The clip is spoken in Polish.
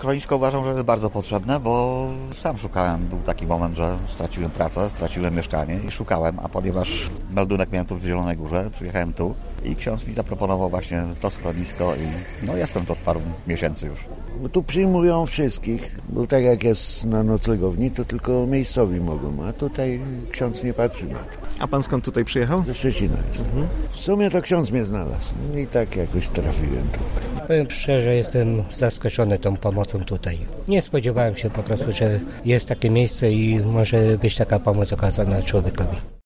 schronisko uważam, że jest bardzo potrzebne, bo sam szukałem. Był taki moment, że straciłem pracę, straciłem mieszkanie i szukałem, a ponieważ meldunek miałem tu w Zielonej Górze, przyjechałem tu i ksiądz mi zaproponował właśnie to schronisko i no jestem tu od paru miesięcy już. Bo tu przyjmują wszystkich, bo tak jak jest na noclegowni, to tylko miejscowi mogą, a tutaj ksiądz nie patrzy na to. A pan skąd tutaj przyjechał? Ze Szczecina jest. W sumie to ksiądz mnie znalazł i tak jakoś trafiłem tu. Powiem szczerze, jestem zaskoczony tą pomocą tutaj. Nie spodziewałem się po prostu, że jest takie miejsce i może być taka pomoc okazana człowiekowi.